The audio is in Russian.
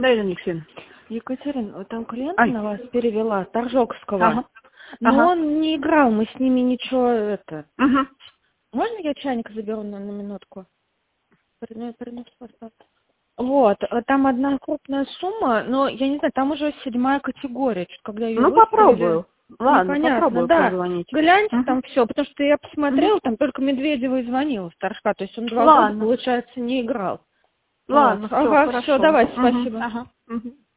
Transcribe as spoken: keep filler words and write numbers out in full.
Да, Ирина Алексеевна. Екатерина, вот там клиент Ай. на вас перевела, Торжокского, Ага. но Ага. он не играл, мы с ними ничего, это... Угу. Можно я чайник заберу на, на минутку? Принесу, принесу, пожалуйста. Вот, а там одна крупная сумма, но я не знаю, там уже седьмая категория, чуть когда ее Ну, выставили, попробую. Ладно, непонятно, попробую да. позвонить. Гляньте Угу. там все, потому что я посмотрела, Угу. там только Медведева и звонила старшка, то есть он два года, Ладно. получается, не играл. Ладно, Вот. все, Ага, хорошо. все, давайте, Угу. спасибо. Ага. Угу.